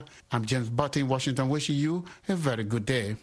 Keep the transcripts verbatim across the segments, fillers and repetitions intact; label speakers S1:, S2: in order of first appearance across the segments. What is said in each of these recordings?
S1: I'm James Butt in Washington, wishing you a very good day.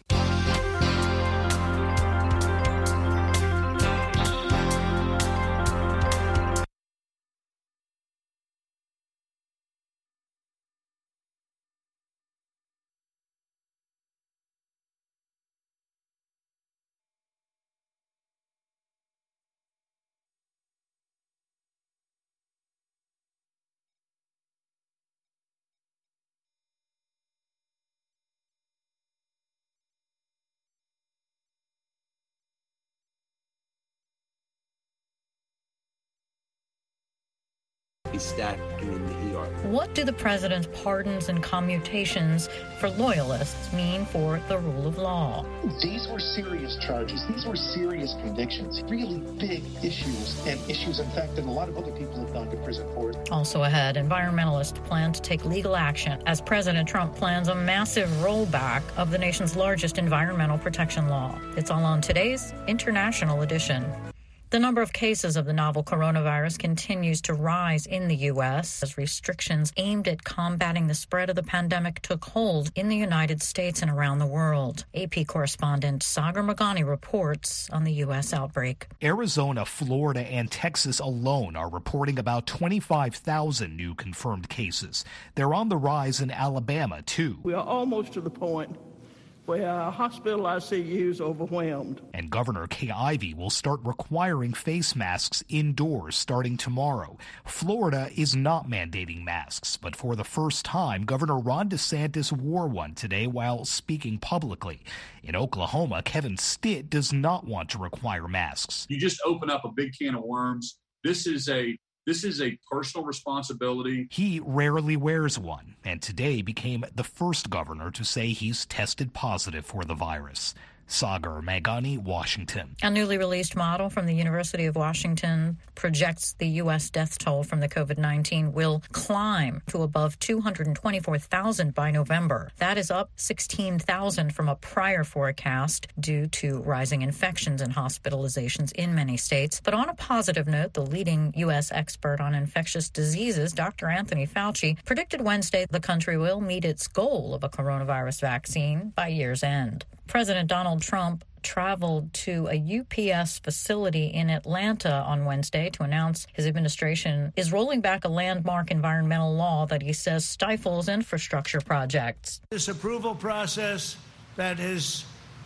S2: Stacked in the E R.
S3: What do the president's pardons and commutations for loyalists mean for the rule of law?
S4: These were serious charges. These were serious convictions, really big issues, and issues, in fact, that a lot of other people have gone to prison for.
S3: Also ahead, environmentalists plan to take legal action as President Trump plans a massive rollback of the nation's largest environmental protection law. It's all on today's International Edition. The number of cases of the novel coronavirus continues to rise in the U S as restrictions aimed at combating the spread of the pandemic took hold in the United States and around the world. A P correspondent Sagar Meghani reports on the U S outbreak.
S5: Arizona, Florida, and Texas alone are reporting about twenty-five thousand new confirmed cases. They're on the rise in Alabama, too.
S6: We are almost to the point where our hospital I C Us overwhelmed.
S5: And Governor Kay Ivey will start requiring face masks indoors starting tomorrow. Florida is not mandating masks, but for the first time, Governor Ron DeSantis wore one today while speaking publicly. In Oklahoma, Kevin Stitt does not want to require masks.
S7: You just open up a big can of worms. This is a This is a personal responsibility.
S5: He rarely wears one, and today became the first governor to say he's tested positive for the virus. Sagar Meghani, Washington.
S3: A newly released model from the University of Washington projects the U S death toll from the COVID nineteen will climb to above two hundred twenty-four thousand by November. That is up sixteen thousand from a prior forecast due to rising infections and hospitalizations in many states. But on a positive note, the leading U S expert on infectious diseases, Doctor Anthony Fauci, predicted Wednesday the country will meet its goal of a coronavirus vaccine by year's end. President Donald Trump traveled to a U P S facility in Atlanta on Wednesday to announce his administration is rolling back a landmark environmental law that he says stifles infrastructure projects.
S6: This approval process that has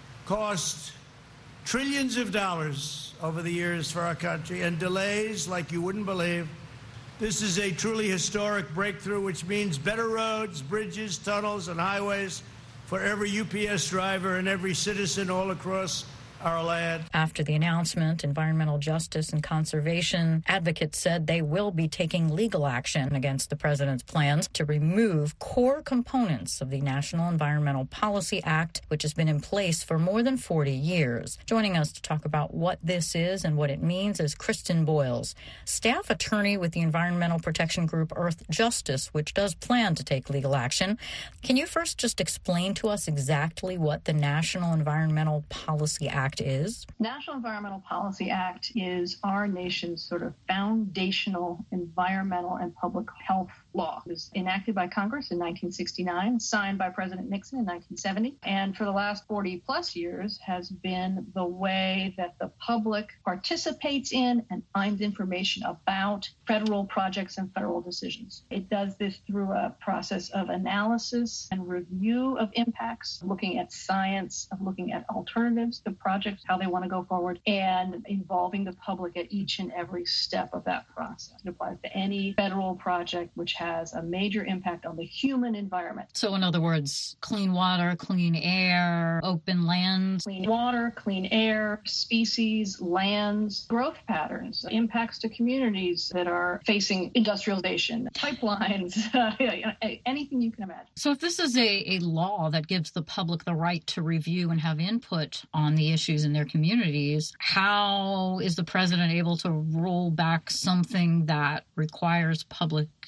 S6: cost trillions of dollars over the years for our country and delays like you wouldn't believe. This is a truly historic breakthrough, which means better roads, bridges, tunnels, and highways for every U P S driver and every citizen all across our land.
S3: After the announcement, environmental justice and conservation advocates said they will be taking legal action against the president's plans to remove core components of the National Environmental Policy Act, which has been in place for more than forty years. Joining us to talk about what this is and what it means is Kristen Boyles, staff attorney with the environmental protection group Earth Justice, which does plan to take legal action. Can you first just explain to us exactly what the National Environmental Policy Act is?
S8: National Environmental Policy Act is our nation's sort of foundational environmental and public health law. It was enacted by Congress in nineteen sixty-nine, signed by President Nixon in nineteen seventy, and for the last forty plus years has been the way that the public participates in and finds information about federal projects and federal decisions. It does this through a process of analysis and review of impacts, looking at science, of looking at alternatives to projects, how they want to go forward, and involving the public at each and every step of that process. It applies to any federal project which has a major impact on the human environment.
S3: So in other words, clean water, clean air, open lands.
S8: Clean water, clean air, species, lands, growth patterns, impacts to communities that are facing industrialization, pipelines, anything you can imagine.
S3: So if this is a, a law that gives the public the right to review and have input on the issues in their communities, how is the president able to roll back something that requires public input?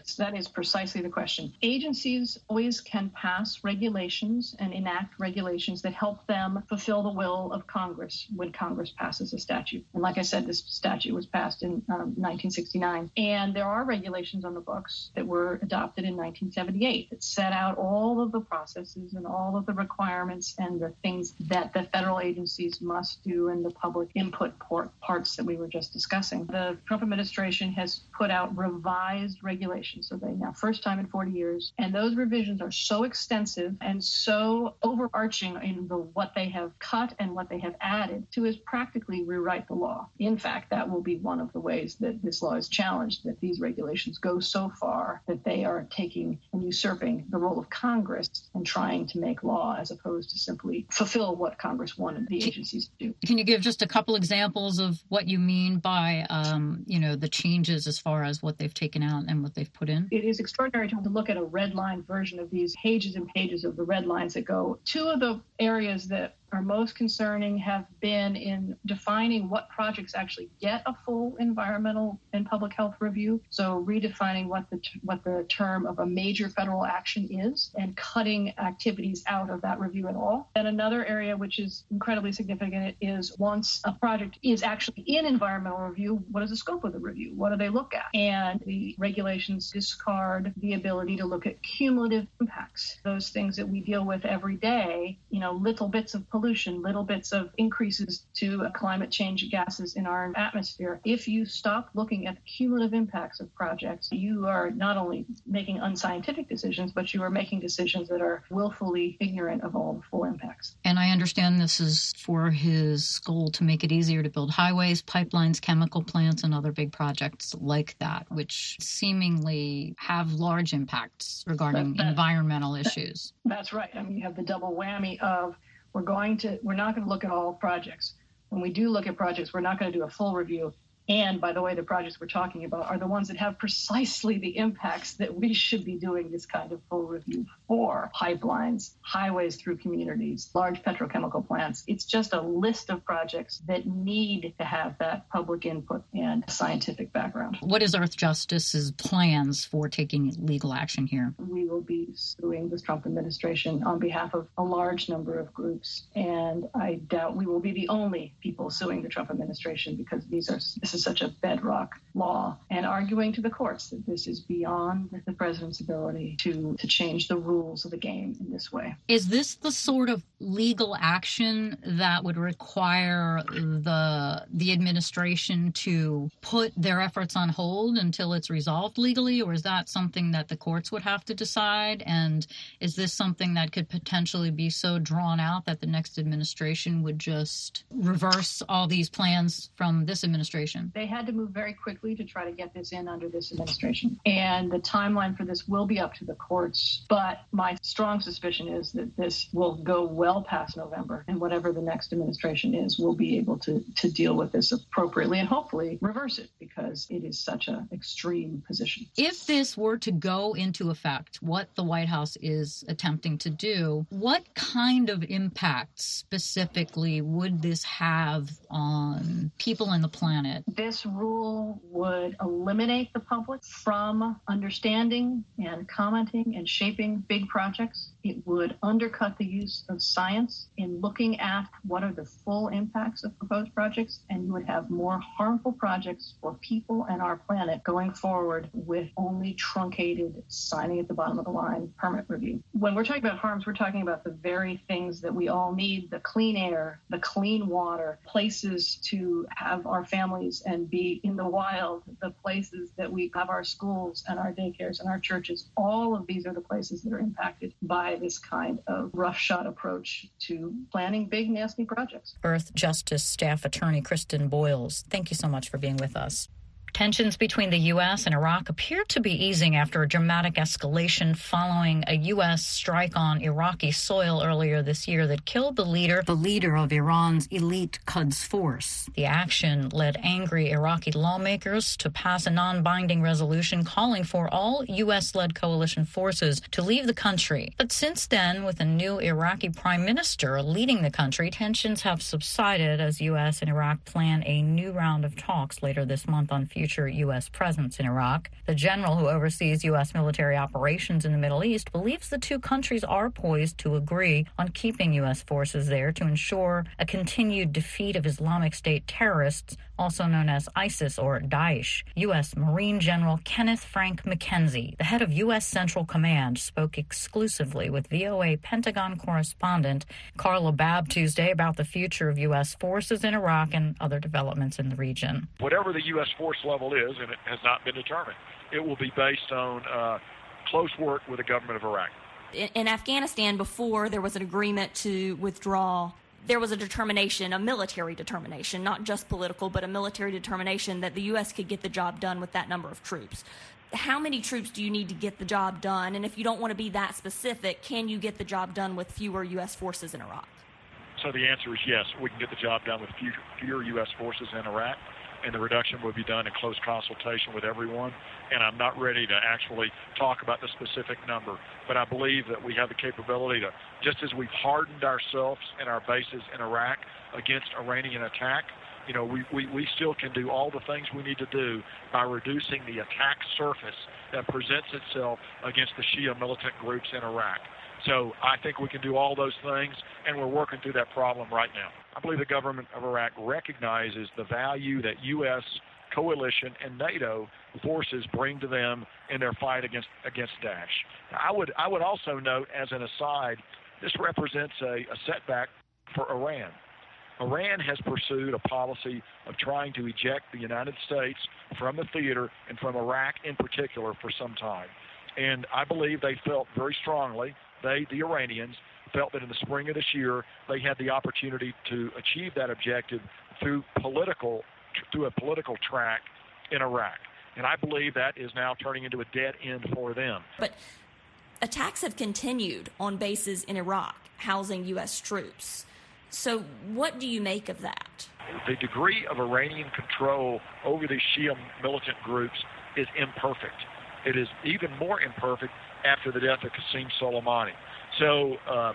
S8: Yes, that is precisely the question. Agencies always can pass regulations and enact regulations that help them fulfill the will of Congress when Congress passes a statute. And like I said, this statute was passed in um, nineteen sixty-nine. And there are regulations on the books that were adopted in nineteen seventy-eight that set out all of the processes and all of the requirements and the things that the federal agencies must do and the public input port parts that we were just discussing. The Trump administration has put out revised regulations. So they now first time in forty years. And those revisions are so extensive and so overarching in the what they have cut and what they have added to is practically rewrite the law. In fact, that will be one of the ways that this law is challenged, that these regulations go so far that they are taking and usurping the role of Congress and trying to make law as opposed to simply fulfill what Congress wanted the agencies to do.
S3: Can you give just a couple examples of what you mean by, um, you know, the changes as far as what they've taken out and what they've put in?
S8: It is extraordinary to look at a red line version of these pages and pages of the red lines that go. Two of the areas that are most concerning have been in defining what projects actually get a full environmental and public health review. So redefining what the what the term of a major federal action is and cutting activities out of that review at all. And another area which is incredibly significant is once a project is actually in environmental review, what is the scope of the review? What do they look at? And the regulations discard the ability to look at cumulative impacts, those things that we deal with every day, you know, little bits of pollution, little bits of increases to climate change gases in our atmosphere. If you stop looking at the cumulative impacts of projects, you are not only making unscientific decisions, but you are making decisions that are willfully ignorant of all the full impacts.
S3: And I understand this is for his goal to make it easier to build highways, pipelines, chemical plants, and other big projects like that, which seemingly have large impacts regarding
S8: that, that,
S3: environmental issues.
S8: That, that's right. I mean, you have the double whammy of We're going to, we're not going to look at all projects. When we do look at projects, we're not going to do a full review. And by the way, the projects we're talking about are the ones that have precisely the impacts that we should be doing this kind of full review for. Pipelines, highways through communities, large petrochemical plants. It's just a list of projects that need to have that public input and scientific background.
S3: What is Earthjustice's plans for taking legal action here?
S8: We will be suing the Trump administration on behalf of a large number of groups. And I doubt we will be the only people suing the Trump administration because these are this is such a bedrock law, and arguing to the courts that this is beyond the president's ability to, to change the rules of the game in this way.
S3: Is this the sort of legal action that would require the the administration to put their efforts on hold until it's resolved legally, or is that something that the courts would have to decide? And is this something that could potentially be so drawn out that the next administration would just reverse all these plans from this administration?
S8: They had to move very quickly to try to get this in under this administration. And the timeline for this will be up to the courts. But my strong suspicion is that this will go well past November. And whatever the next administration is, will be able to, to deal with this appropriately and hopefully reverse it because it is such an extreme position.
S3: If this were to go into effect, what the White House is attempting to do, what kind of impact specifically would this have on people on the planet?
S8: This rule would eliminate the public from understanding and commenting and shaping big projects. It would undercut the use of science in looking at what are the full impacts of proposed projects, and you would have more harmful projects for people and our planet going forward with only truncated signing at the bottom of the line permit review. When we're talking about harms, we're talking about the very things that we all need: the clean air, the clean water, places to have our families and be in the wild, the places that we have our schools and our daycares and our churches. All of these are the places that are impacted by this kind of roughshod approach to planning big, nasty projects.
S3: Earthjustice staff attorney Kristen Boyles, thank you so much for being with us. Tensions between the U S and Iraq appear to be easing after a dramatic escalation following a U S strike on Iraqi soil earlier this year that killed the leader, the leader of Iran's elite Quds Force. The action led angry Iraqi lawmakers to pass a non-binding resolution calling for all U S-led coalition forces to leave the country. But since then, with a new Iraqi prime minister leading the country, tensions have subsided as U S and Iraq plan a new round of talks later this month on future future U S presence in Iraq. The general who oversees U S military operations in the Middle East believes the two countries are poised to agree on keeping U S forces there to ensure a continued defeat of Islamic State terrorists, also known as ISIS or Daesh. U S Marine General Kenneth Frank McKenzie, the head of U S Central Command, spoke exclusively with V O A Pentagon correspondent Carla Babb Tuesday about the future of U S forces in Iraq and other developments in the region.
S9: Whatever the U S force level is, and it has not been determined, it will be based on uh, close work with the government of Iraq.
S10: In, in Afghanistan, before there was an agreement to withdraw, there was a determination, a military determination, not just political, but a military determination that the U S could get the job done with that number of troops. How many troops do you need to get the job done? And if you don't want to be that specific, can you get the job done with fewer U S forces in Iraq?
S9: So the answer is yes, we can get the job done with few, fewer U S forces in Iraq, and the reduction will be done in close consultation with everyone. And I'm not ready to actually talk about the specific number, but I believe that we have the capability to, just as we've hardened ourselves and our bases in Iraq against Iranian attack, you know, we, we, we still can do all the things we need to do by reducing the attack surface that presents itself against the Shia militant groups in Iraq. So I think we can do all those things, and we're working through that problem right now. I believe the government of Iraq recognizes the value that U S coalition and NATO forces bring to them in their fight against against Daesh. I would I would also note, as an aside, this represents a, a setback for Iran. Iran has pursued a policy of trying to eject the United States from the theater and from Iraq in particular for some time. And I believe they felt very strongly, they, the Iranians, felt that in the spring of this year they had the opportunity to achieve that objective through political, through a political track in Iraq. And I believe that is now turning into a dead end for them.
S10: But attacks have continued on bases in Iraq housing U S troops. So what do you make of that?
S9: The degree of Iranian control over these Shia militant groups is imperfect. It is even more imperfect after the death of Qasem Soleimani. So uh,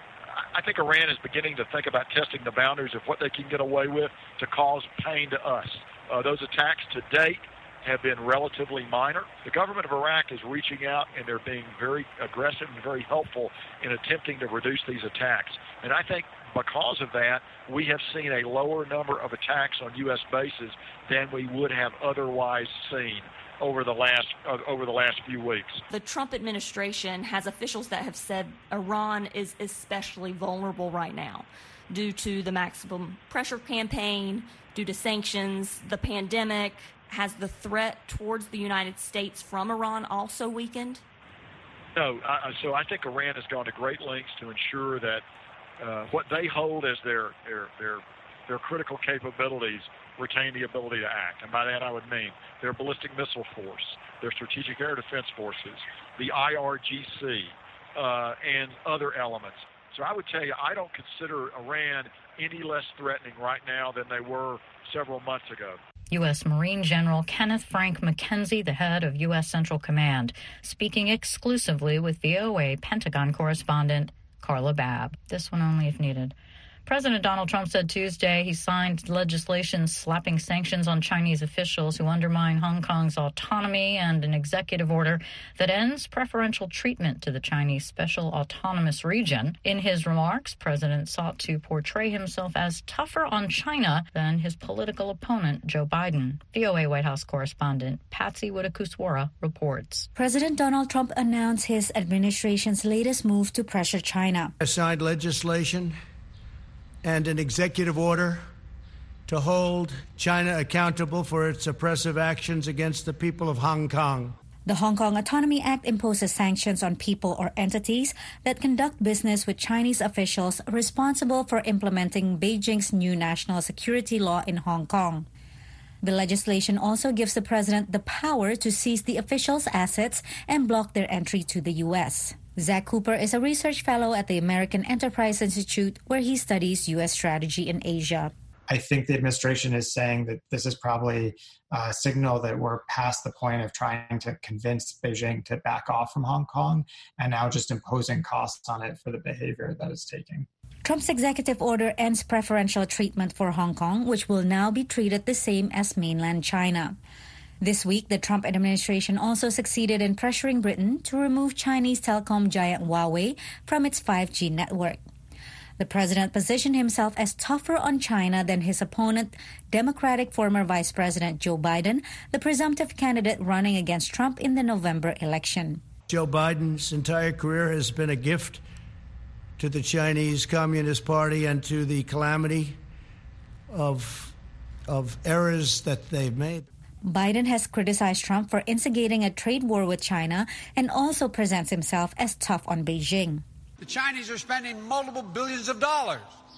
S9: I think Iran is beginning to think about testing the boundaries of what they can get away with to cause pain to us. Uh, those attacks to date have been relatively minor. The government of Iraq is reaching out, and they're being very aggressive and very helpful in attempting to reduce these attacks. And I think because of that, we have seen a lower number of attacks on U S bases than we would have otherwise seen over the last uh, over the last few weeks.
S10: The Trump administration has officials that have said Iran is especially vulnerable right now due to the maximum pressure campaign, due to sanctions, the pandemic. Has the threat towards the United States from Iran also weakened?
S9: No. I, so I think Iran has gone to great lengths to ensure that uh, what they hold as their, their their their critical capabilities retain the ability to act. And by that I would mean their ballistic missile force, their strategic air defense forces, the I R G C, uh, and other elements. So I would tell you, I don't consider Iran any less threatening right now than they were several months ago.
S3: U S Marine General Kenneth Frank McKenzie, the head of U S Central Command, speaking exclusively with V O A Pentagon correspondent Carla Babb. This one only if needed. President Donald Trump said Tuesday he signed legislation slapping sanctions on Chinese officials who undermine Hong Kong's autonomy and an executive order that ends preferential treatment to the Chinese Special Autonomous Region. In his remarks, President sought to portray himself as tougher on China than his political opponent, Joe Biden. V O A White House correspondent Patsy Widakuswara reports.
S11: President Donald Trump announced his administration's latest move to pressure China.
S6: I signed legislation and an executive order to hold China accountable for its oppressive actions against the people of Hong Kong.
S11: The Hong Kong Autonomy Act imposes sanctions on people or entities that conduct business with Chinese officials responsible for implementing Beijing's new national security law in Hong Kong. The legislation also gives the president the power to seize the officials' assets and block their entry to the U S. Zach Cooper is a research fellow at the American Enterprise Institute, where he studies U S strategy in Asia.
S12: I think the administration is saying that this is probably a signal that we're past the point of trying to convince Beijing to back off from Hong Kong and now just imposing costs on it for the behavior that it's taking.
S11: Trump's executive order ends preferential treatment for Hong Kong, which will now be treated the same as mainland China. This week, the Trump administration also succeeded in pressuring Britain to remove Chinese telecom giant Huawei from its five G network. The president positioned himself as tougher on China than his opponent, Democratic former Vice President Joe Biden, the presumptive candidate running against Trump in the November election.
S6: Joe Biden's entire career has been a gift to the Chinese Communist Party and to the calamity of, of errors that they've made.
S11: Biden has criticized Trump for instigating a trade war with China and also presents himself as tough on Beijing.
S13: The Chinese are spending multiple billions of dollars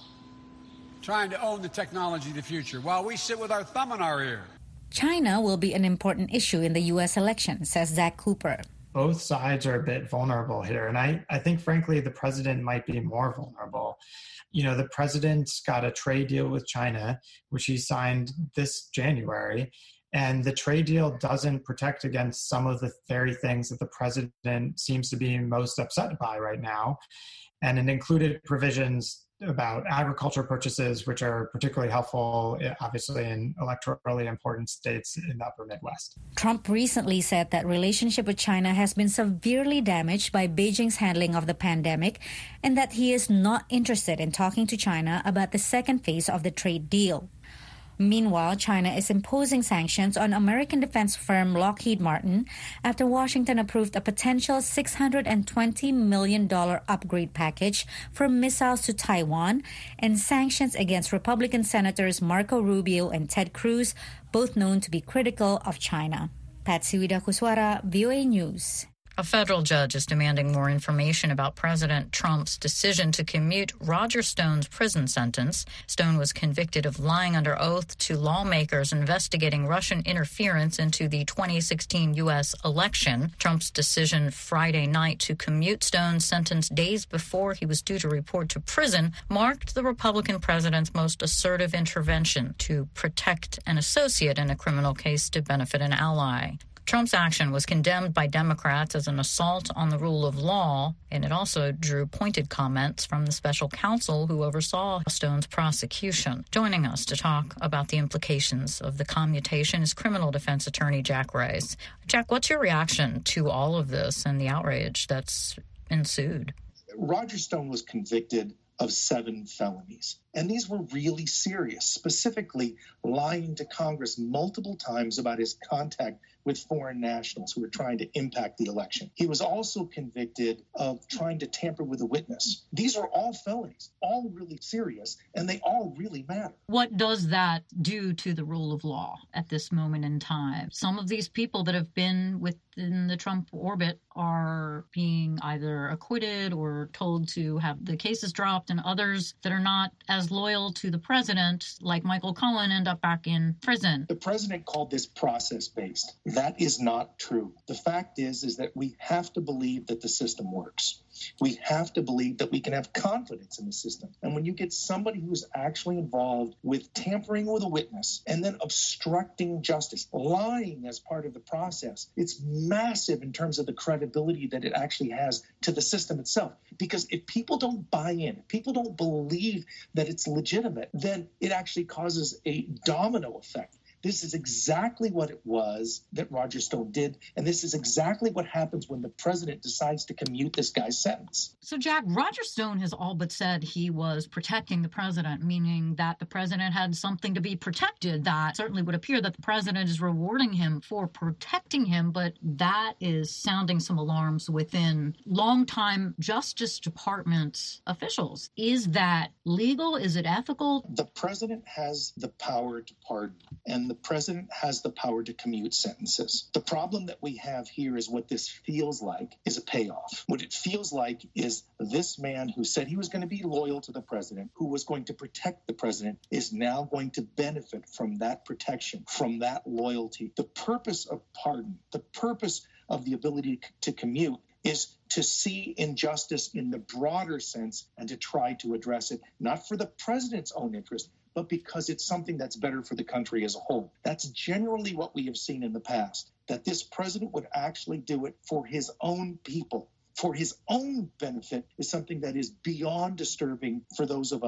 S13: trying to own the technology of the future while we sit with our thumb in our ear.
S11: China will be an important issue in the U S election, says Zach Cooper.
S12: Both sides are a bit vulnerable here. And I, I think, frankly, the president might be more vulnerable. You know, the president's got a trade deal with China, which he signed this January. And the trade deal doesn't protect against some of the very things that the president seems to be most upset by right now. And it included provisions about agriculture purchases, which are particularly helpful, obviously, in electorally important states in the upper Midwest.
S11: Trump recently said that relationship with China has been severely damaged by Beijing's handling of the pandemic and that he is not interested in talking to China about the second phase of the trade deal. Meanwhile, China is imposing sanctions on American defense firm Lockheed Martin after Washington approved a potential six hundred twenty million dollars upgrade package for missiles to Taiwan and sanctions against Republican Senators Marco Rubio and Ted Cruz, both known to be critical of China. Patsy Widakuswara, V O A News.
S3: A federal judge is demanding more information about President Trump's decision to commute Roger Stone's prison sentence. Stone was convicted of lying under oath to lawmakers investigating Russian interference into the twenty sixteen U S election. Trump's decision Friday night to commute Stone's sentence days before he was due to report to prison marked the Republican president's most assertive intervention to protect an associate in a criminal case to benefit an ally. Trump's action was condemned by Democrats as an assault on the rule of law, and it also drew pointed comments from the special counsel who oversaw Stone's prosecution. Joining us to talk about the implications of the commutation is criminal defense attorney Jack Rice. Jack, what's your reaction to all of this and the outrage that's ensued?
S4: Roger Stone was convicted of seven felonies. And these were really serious, specifically lying to Congress multiple times about his contact with foreign nationals who were trying to impact the election. He was also convicted of trying to tamper with a witness. These are all felonies, all really serious, and they all really matter.
S3: What does that do to the rule of law at this moment in time? Some of these people that have been within the Trump orbit are being either acquitted or told to have the cases dropped, and others that are not as loyal to the president, like Michael Cohen, end up back in prison.
S4: The president called this process-based. That is not true. The fact is, is that we have to believe that the system works. We have to believe that we can have confidence in the system. And when you get somebody who's actually involved with tampering with a witness and then obstructing justice, lying as part of the process, it's massive in terms of the credibility that it actually has to the system itself. Because if people don't buy in, if people don't believe that it's legitimate, then it actually causes a domino effect. This is exactly what it was that Roger Stone did, and this is exactly what happens when the president decides to commute this guy's sentence.
S3: So, Jack, Roger Stone has all but said he was protecting the president, meaning that the president had something to be protected. That certainly would appear that the president is rewarding him for protecting him, but that is sounding some alarms within longtime Justice Department officials. Is that legal? Is it ethical?
S4: The president has the power to pardon, and the The president has the power to commute sentences. The problem that we have here is what this feels like is a payoff. What it feels like is this man who said he was going to be loyal to the president, who was going to protect the president, is now going to benefit from that protection, from that loyalty. The purpose of pardon, the purpose of the ability to commute is to see injustice in the broader sense and to try to address it, not for the president's own interest, but because it's something that's better for the country as a whole. That's generally what we have seen in the past, that this president would actually do it for his own people, for his own benefit, is something that is beyond disturbing for those of us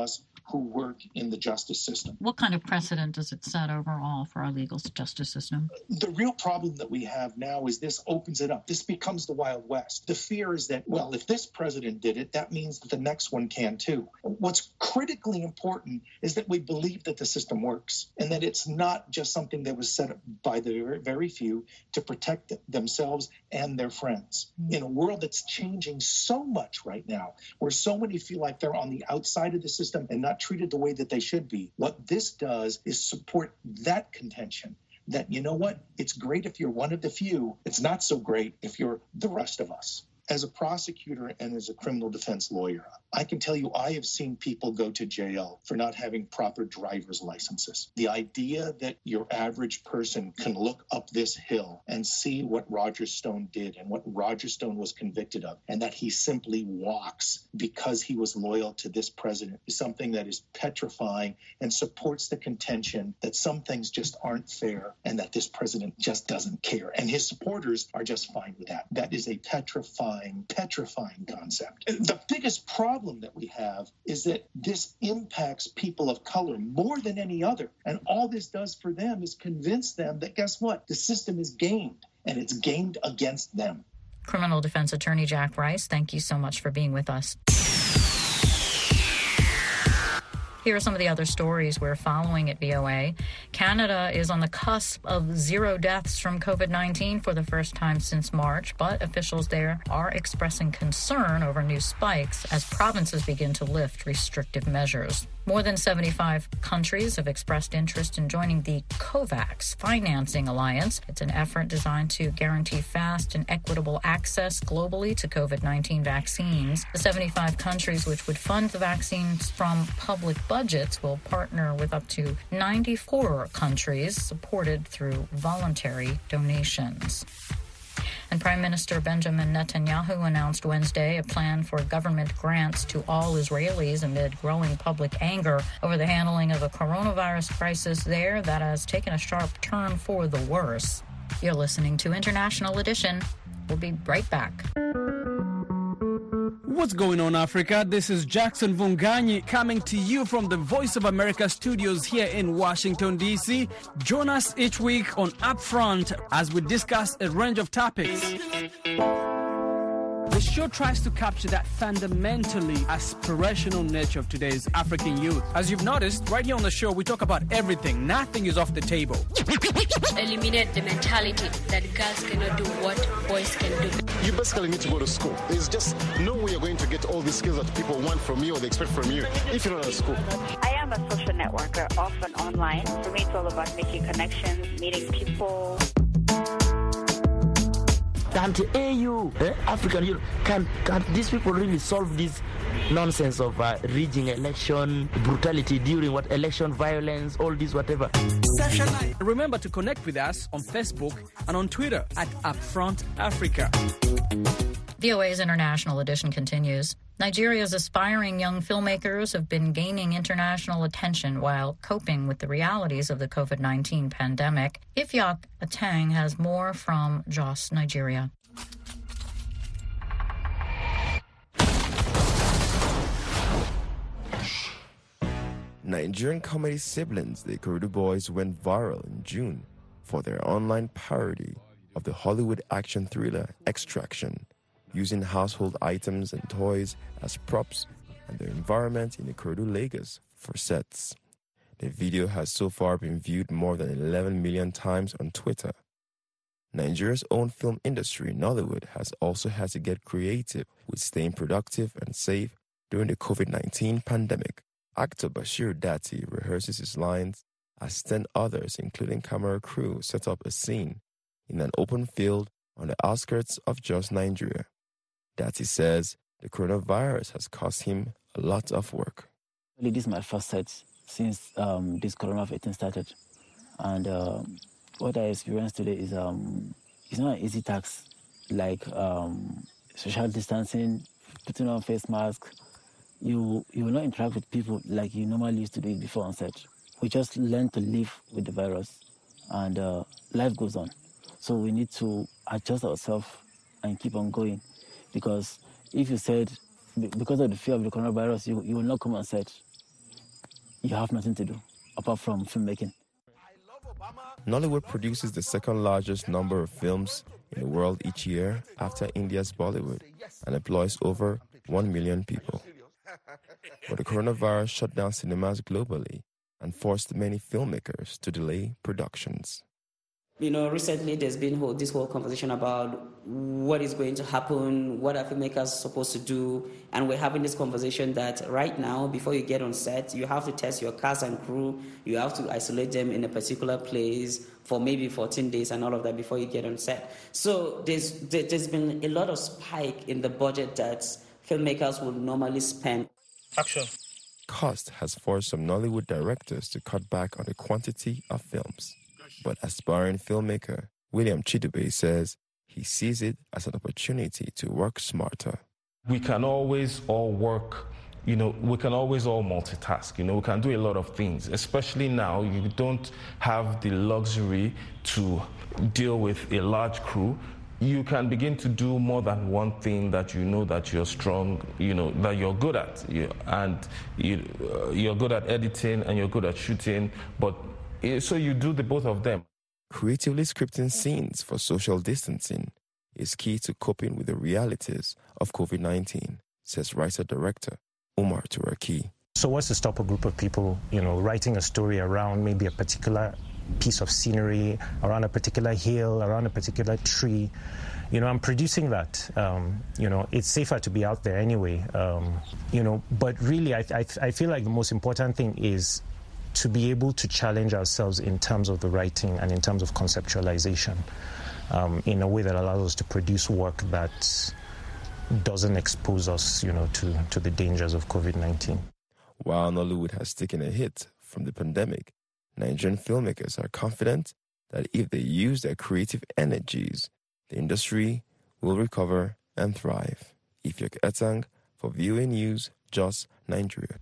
S4: who work in the justice system.
S3: What kind of precedent does it set overall for our legal justice system?
S4: The real problem that we have now is this opens it up. This becomes the Wild West. The fear is that, well, if this president did it, that means that the next one can too. What's critically important is that we believe that the system works and that it's not just something that was set up by the very few to protect themselves and their friends. In a world that's changing so much right now, where so many feel like they're on the outside of the system and not treated the way that they should be, what this does is support that contention. That, you know what, it's great if you're one of the few. It's not so great if you're the rest of us. As a prosecutor and as a criminal defense lawyer, I can tell you I have seen people go to jail for not having proper driver's licenses. The idea that your average person can look up this hill and see what Roger Stone did and what Roger Stone was convicted of, and that he simply walks because he was loyal to this president, is something that is petrifying and supports the contention that some things just aren't fair and that this president just doesn't care. And his supporters are just fine with that. That is a petrifying petrifying concept. The biggest problem that we have is that this impacts people of color more than any other. And all this does for them is convince them that, guess what? The system is gamed, and it's gamed against them.
S3: Criminal defense attorney Jack Rice, thank you so much for being with us. Here are some of the other stories we're following at V O A. Canada is on the cusp of zero deaths from COVID nineteen for the first time since March, but officials there are expressing concern over new spikes as provinces begin to lift restrictive measures. More than seventy-five countries have expressed interest in joining the COVAX financing alliance. It's an effort designed to guarantee fast and equitable access globally to COVID nineteen vaccines. The seventy-five countries which would fund the vaccines from public budgets will partner with up to ninety-four countries supported through voluntary donations. And Prime Minister Benjamin Netanyahu announced Wednesday a plan for government grants to all Israelis amid growing public anger over the handling of a coronavirus crisis there that has taken a sharp turn for the worse. You're listening to International Edition. We'll be right back.
S14: What's going on, Africa? This is Jackson Vunganyi coming to you from the Voice of America studios here in Washington, D C. Join us each week on Upfront as we discuss a range of topics. The show tries to capture that fundamentally aspirational nature of today's African youth. As you've noticed, right here on the show, we talk about everything. Nothing is off the table.
S15: Eliminate the mentality that girls cannot do what boys can do.
S16: You basically need to go to school. There's just no way you're going to get all these skills that people want from you or they expect from you if you're not at school.
S17: I am a social networker, often online. For me, it's all about making connections, meeting people.
S18: Can't A U, eh, African Union, can, can these people really solve this nonsense of uh, rigging election, brutality during what election, violence, all this, whatever?
S14: Remember to connect with us on Facebook and on Twitter at Upfront Africa.
S3: V O A's International Edition continues. Nigeria's aspiring young filmmakers have been gaining international attention while coping with the realities of the COVID nineteen pandemic. Ifyok Atang has more from Jos, Nigeria.
S19: Nigerian comedy siblings, the Ikorodu Boys, went viral in June for their online parody of the Hollywood action thriller Extraction, using household items and toys as props and their environment in Ikorodu, Lagos for sets. The video has so far been viewed more than eleven million times on Twitter. Nigeria's own film industry, Nollywood, has also had to get creative with staying productive and safe during the COVID nineteen pandemic. Actor Bashir Dati rehearses his lines as ten others, including camera crew, set up a scene in an open field on the outskirts of Jos, Nigeria. Dati says the coronavirus has cost him a lot of work.
S20: This is my first set since um, this coronavirus started. And uh, what I experienced today is um, it's not an easy task, like um, social distancing, putting on face masks. You, you will not interact with people like you normally used to do it before on set. We just learn to live with the virus, and uh, life goes on. So we need to adjust ourselves and keep on going. Because if you said, because of the fear of the coronavirus, you, you will not come on set. you have nothing to do apart from filmmaking.
S19: Nollywood produces the second largest number of films in the world each year after India's Bollywood and employs over one million people. But the coronavirus shut down cinemas globally and forced many filmmakers to delay productions.
S21: You know, recently there's been whole, this whole conversation about what is going to happen, what are filmmakers supposed to do, and we're having this conversation that right now, before you get on set, you have to test your cast and crew, you have to isolate them in a particular place for maybe fourteen days and all of that before you get on set. So there's there's been a lot of spike in the budget that filmmakers would normally spend.
S19: Action. Cost has forced some Nollywood directors to cut back on the quantity of films. But aspiring filmmaker William Chidube says he sees it as an opportunity to work smarter.
S22: We can always all work, you know, we can always all multitask, you know, we can do a lot of things, especially now you don't have the luxury to deal with a large crew. You can begin to do more than one thing that you know that you're strong, you know, that you're good at. You, and you, uh, you're good at editing and you're good at shooting, but so you do the both of them.
S19: Creatively scripting scenes for social distancing is key to coping with the realities of COVID nineteen, says writer-director Umar Turaki.
S23: So what's to stop a group of people, you know, writing a story around maybe a particular piece of scenery, around a particular hill, around a particular tree? You know, I'm producing that. Um, you know, it's safer to be out there anyway. Um, you know, but really, I, I, I feel like the most important thing is to be able to challenge ourselves in terms of the writing and in terms of conceptualization um, in a way that allows us to produce work that doesn't expose us, you know, to, to the dangers of COVID nineteen.
S19: While Nollywood has taken a hit from the pandemic, Nigerian filmmakers are confident that if they use their creative energies, the industry will recover and thrive. Ifyok Etang for V O A News, Jos, Nigeria.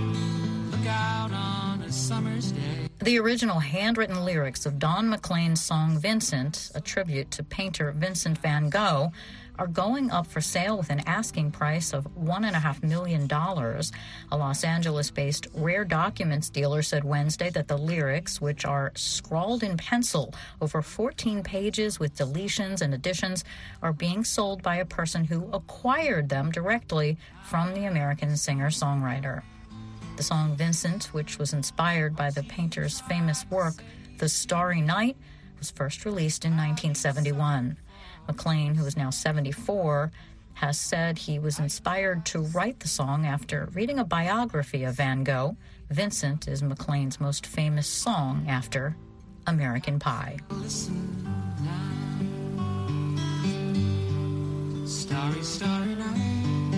S24: Look out on a summer's day.
S3: The original handwritten lyrics of Don McLean's song Vincent, a tribute to painter Vincent van Gogh, are going up for sale with an asking price of one point five million dollars. A Los Angeles-based Rare Documents dealer said Wednesday that the lyrics, which are scrawled in pencil over fourteen pages with deletions and additions, are being sold by a person who acquired them directly from the American singer-songwriter. The song Vincent, which was inspired by the painter's famous work, The Starry Night, was first released in nineteen seventy-one. McLean, who is now seventy-four, has said he was inspired to write the song after reading a biography of Van Gogh. Vincent is McLean's most famous song after American Pie.
S24: Listen now. Starry, starry night.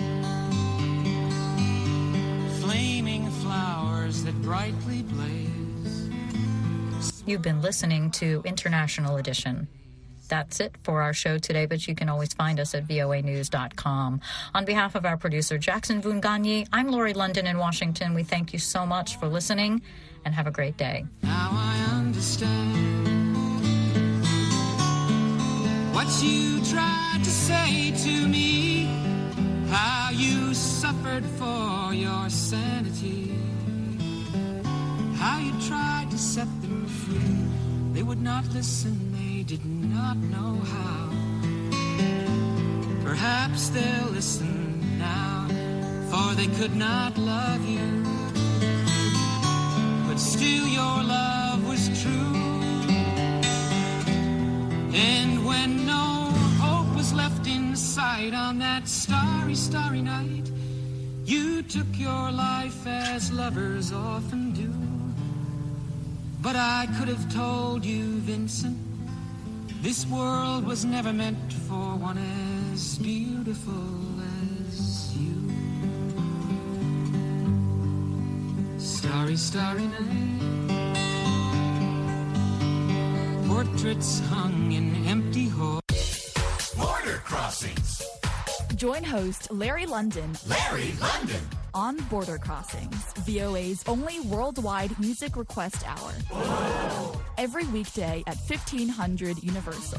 S24: Flaming flowers that brightly blaze.
S3: You've been listening to International Edition. That's it for our show today, but you can always find us at V O A news dot com. On behalf of our producer, Jackson Vunganyi, I'm Lori London in Washington. We thank you so much for listening, and have a great day.
S24: Now I understand what you tried to say to me, how you suffered for your sanity, how you tried to set them free. They would not listen, they did not know how. Perhaps they'll listen now, for they could not love you. But still your love was true. And when no hope was left in sight on that starry, starry night, you took your life as lovers often do. But I could have told you, Vincent, this world was never meant for one as beautiful as you. Starry, starry night. Portraits hung in empty halls.
S25: Border Crossings.
S26: Join host Larry London.
S25: Larry London.
S26: On Border Crossings, V O A's only worldwide music request hour.
S25: Whoa.
S26: Every weekday at fifteen hundred Universal.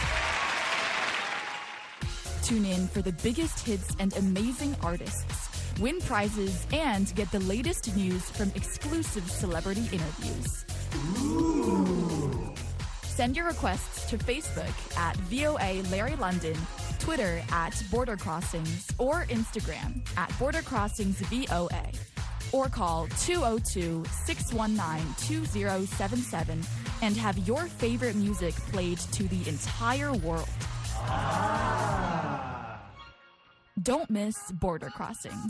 S26: Tune in for the biggest hits and amazing artists. win prizes, and get the latest news from exclusive celebrity interviews. Ooh. Send your requests to Facebook at V O A Larry London, Twitter at Border Crossings, or Instagram at Border Crossings V O A. Or call two oh two, six one nine, two oh seven seven and have your favorite music played to the entire world. Ah. Don't miss Border Crossings.